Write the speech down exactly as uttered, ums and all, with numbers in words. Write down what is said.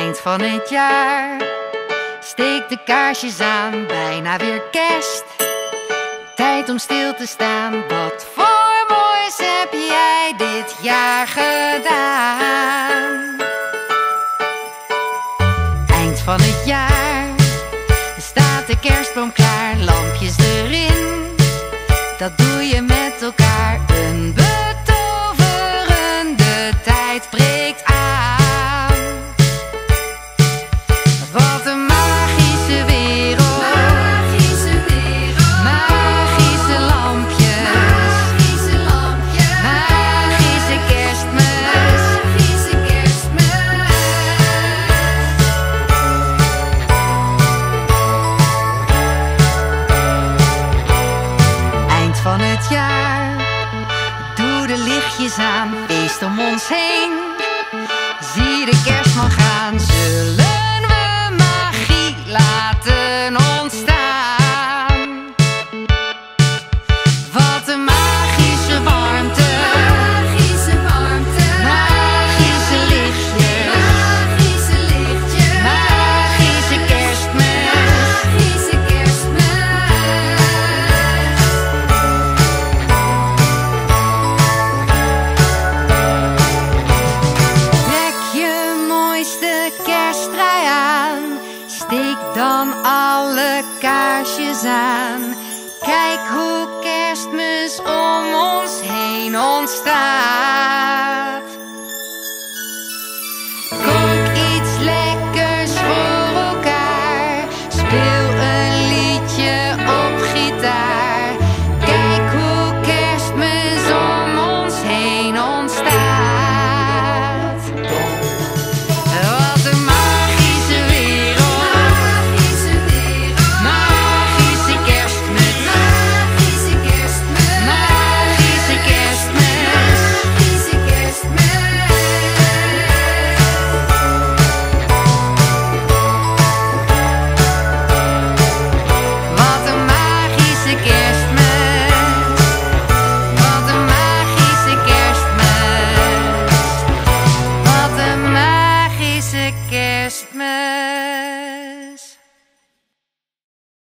Eind van het jaar, steek de kaarsjes aan, bijna weer kerst. Tijd om stil te staan, wat voor moois heb jij dit jaar gedaan? Eind van het jaar, staat de kerstboom klaar, lampjes erin. Dat doe je met elkaar, een betoverende tijd breekt aan. Wat een magische wereld, magische wereld, magische lampjes, magische lampjes, magische kerstmis, magische kerstmis. Eind van het jaar, doe de lichtjes aan, feest om ons heen. Zie de kerstman gaan, zullen laten ontstaan. Wat een magische warmte, magische warmte, magische lichtjes, magische lichtjes, magische kerstmis, magische kerstmis. Trek je mooiste kersttrui aan, steek dan alle kaarsjes aan. Kijk hoe kerstmis om ons heen ontstaat.